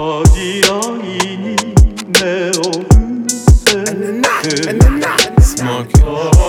어디여이니 내 Smoky.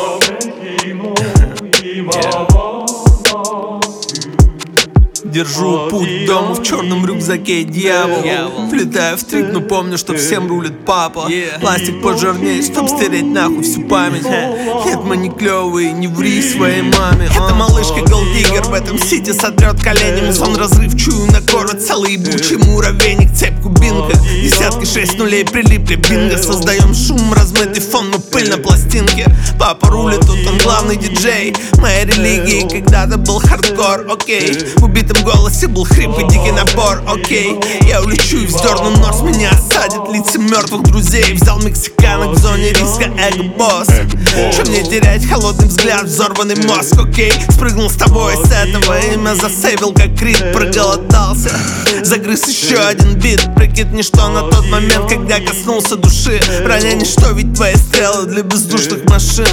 Держу путь к дому в черном рюкзаке, дьявол. Влетаю в трип, но помню, что всем рулит папа. Пластик пожирнее, чтоб стереть нахуй всю память. Нет, мы не клевые, не ври своей маме. Эта малышка голдиггер в этом сити сотрет коленями сон разрыв. Чую на город целый ебучий муравейник, цепь кубинка. Десятки 6 нулей прилипли, бинго. Создаем шум, размытый фон, но пыль на пластинке. Папа рулит, тут он главный диджей. Моя религия когда-то был хардкор, окей. В убитом голосе был хрип и дикий напор, окей. Я улечу и вздерну нос, меня осадит лица мертвых друзей. Взял мексиканок в зоне риска, эго-босс. Что мне терять, холодный взгляд, взорванный мозг, окей. Спрыгнул с тобой с этого, имя засейвил как Крид. Проголодался, загрыз еще один бит. Прикид ничто на тот момент, когда коснулся души. Броня ничто, ведь твои стрелы для бездушных машин.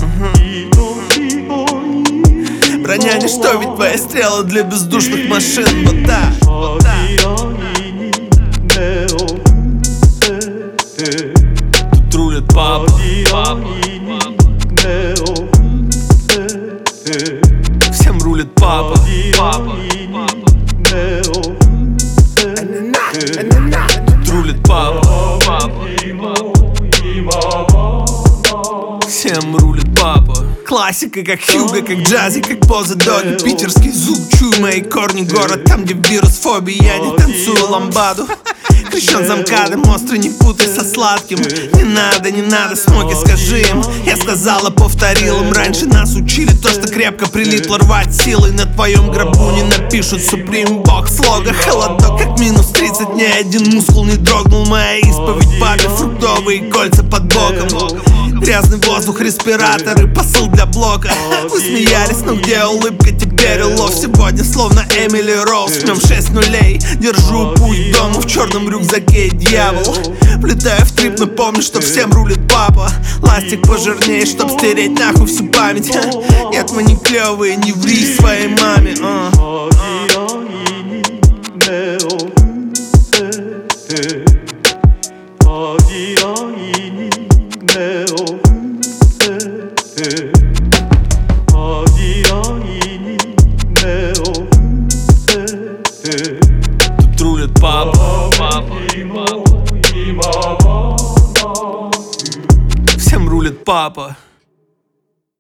Броня ничто, ведь твои стрелы для бездушных машин. Вот так, вот так. Тут рулит папа. Всем рулит папа. Тут рулит папа. Всем рулит папа. Классика, как Хьюго, как джази, как поза Доги. Питерский зуб, чую мои корни. Город, там, где вирус фобии. Я не танцую ламбаду. Крещен замкадом, острый, не путай со сладким. Не надо, смоги, скажи им. Я сказала, повторил им. Раньше нас учили то, что крепко прилипло, рвать силой. На твоем гробу не напишут Supreme Box лого. Холодок, как минус 30, ни один мускул не дрогнул. Моя исповедь папе, фруктовые кольца под боком. Грязный воздух, респираторы, посыл для блока. Вы смеялись, но где улыбка, теперь улов. Сегодня словно Эмили Роуз, жмем 6 нулей. Держу путь к дому в черном рюкзаке, дьявол. Влетаю в трип, но помню, что всем рулит папа. Ластик пожирнее, чтоб стереть нахуй всю память. Нет, мы не клевые, не ври своей маме. Тут рулит папа. Всем рулит папа.